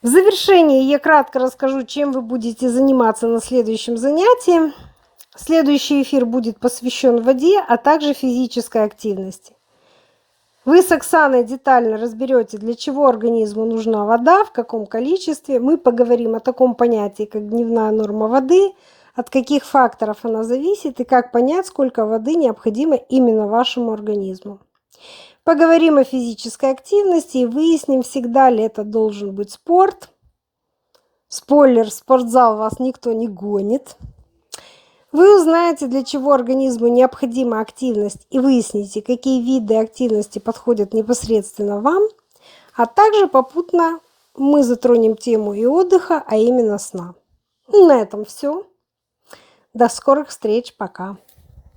В завершении я кратко расскажу, чем вы будете заниматься на следующем занятии. Следующий эфир будет посвящен воде, а также физической активности. Вы с Оксаной детально разберете, для чего организму нужна вода, в каком количестве. Мы поговорим о таком понятии, как дневная норма воды, от каких факторов она зависит и как понять, сколько воды необходимо именно вашему организму. Поговорим о физической активности и выясним, всегда ли это должен быть спорт. Спойлер, в спортзал вас никто не гонит. Вы узнаете, для чего организму необходима активность, и выясните, какие виды активности подходят непосредственно вам, а также попутно мы затронем тему и отдыха, а именно сна. На этом все. До скорых встреч. Пока.